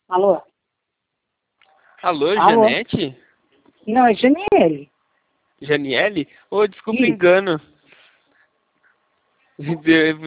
Alô? Alô, Alô? Janete? Não, é Janiele. Janiele? Ô, desculpa o Isso. engano.